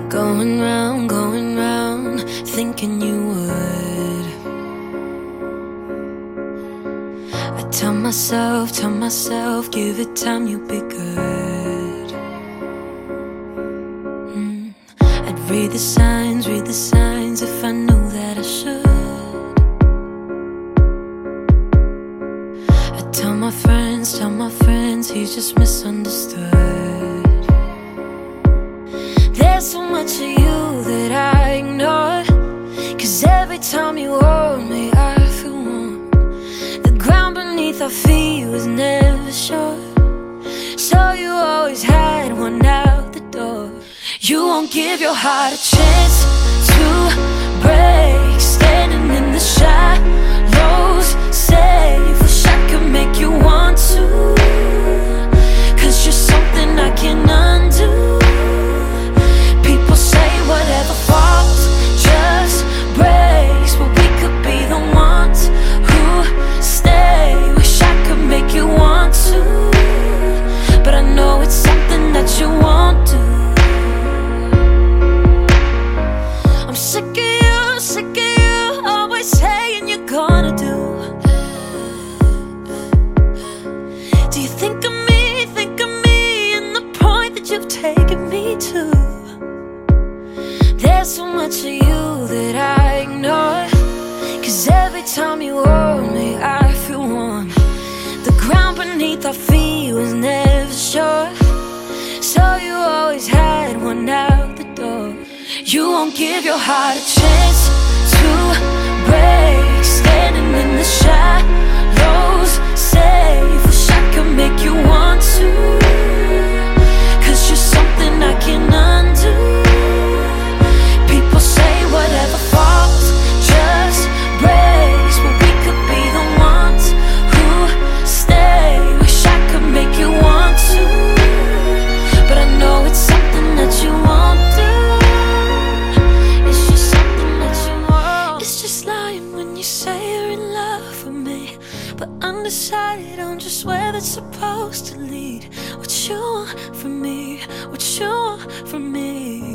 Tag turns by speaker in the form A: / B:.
A: Going round, thinking you would. I tell myself, give it time, you'll be good. I'd read the signs if I knew that I should. I tell my friends, he's just misunderstood. There's so much of you that I ignore, 'cause every time you hold me I feel warm. The ground beneath our feet was never sure, so you always had one out the door. You won't give your heart a chance to break, standing in the shadows, safe. Wish I could make you want to, 'cause you're something I can't undo. Whatever falls just breaks, but we could be the ones who stay. Wish I could make you want to, but I know it's something that you won't do. I'm sick of you, always saying you're gonna do. Do you think of me and the point that you've taken me to? There's so much of you that I ignore, 'cause every time you hold me I feel warm. The ground beneath our feet was never sure, so you always had one out the door. You won't give your heart a chance to break, standing in the shadows, safe. Wish I could make you want to, 'cause you're something I can't undo. Whatever falls just breaks, but we could be the ones who stay. Wish I could make you want to, but I know it's something that you won't do. It's just something that you won't. It's just lying when you say you're in love with me, but undecided on just where that's supposed to lead. What you want from me, what you want from me.